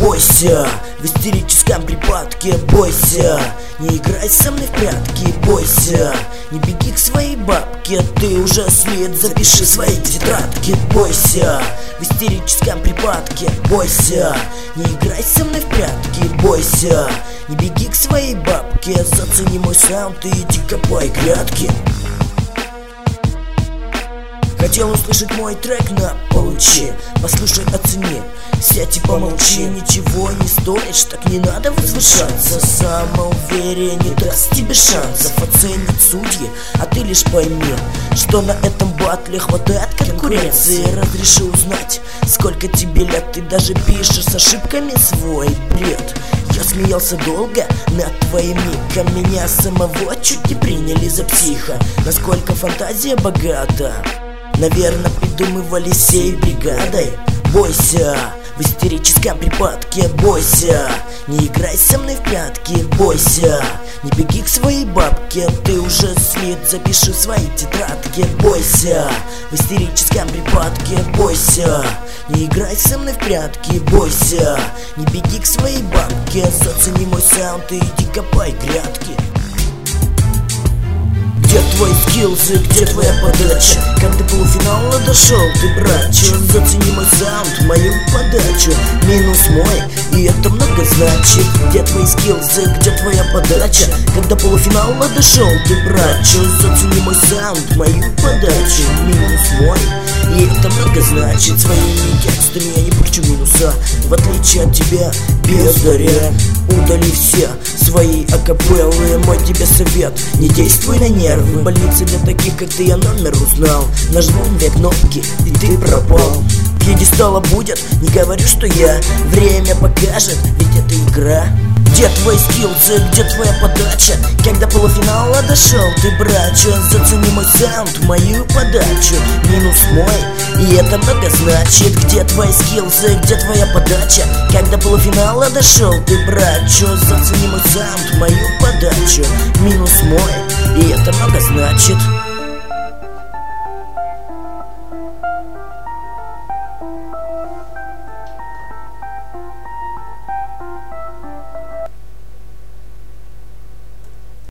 бойся, в истерическом припадке бойся, не играй со мной в прятки, бойся, не беги к своей бабке, ты уже след, запиши свои тетрадки, бойся, в истерическом припадке бойся, не играй со мной в прятки, бойся, не беги к своей бабке, зацени мой саунд и иди копай грядки. Хотел услышать мой трек, на, получи, послушай, оцени, сядь и помолчи. Ничего не стоишь, так не надо возвышаться. Самоуверение даст тебе шансов, оценят судьи, а ты лишь пойми, что на этом батле хватает конкуренции. Разреши узнать, сколько тебе лет, ты даже пишешь с ошибками свой бред. Я смеялся долго над твоим ником, меня самого чуть не приняли за психа. Насколько фантазия богата, наверное, придумывали всей бригадой. Бойся, в истерическом припадке бойся, не играй со мной в прятки, бойся, не беги к своей бабке, ты уже след, запиши свои тетрадки, бойся, в истерическом припадке бойся, не играй со мной в прятки, бойся, не беги к своей бабке, зацени мой саунд и иди копай грядки. Где твои скиллзы, где твоя подача? Как до полуфинала дошел ты, братчик? Зацени мой саунд, мою подачу. Минус мой, и это много значит. Где твои скиллзы, где твоя подача? Как до полуфинала дошел ты, братчик? Зацени мой саунд, мою подачу. Минус мой, и это много значит. Своими текстами я не пущу минуса, в отличие от тебя, бездаря. Удали все свои акапеллы, мой тебе совет, не действуй на нервы. В больнице для таких, как ты, я номер узнал. Нажму две кнопки, и ты пропал. Пьедестала будет, не говорю, что я. Время покажет, ведь это игра. Где твои скиллзы, где твоя подача? Когда полуфинала дошел ты, братча? Зацени мой саунд, мою подачу. Минус мой, и это много значит. Где твои скиллзы, где твоя подача? Когда полуфинала дошел ты, братча? Зацени мой саунд, мою подачу. Минус мой, и это много значит.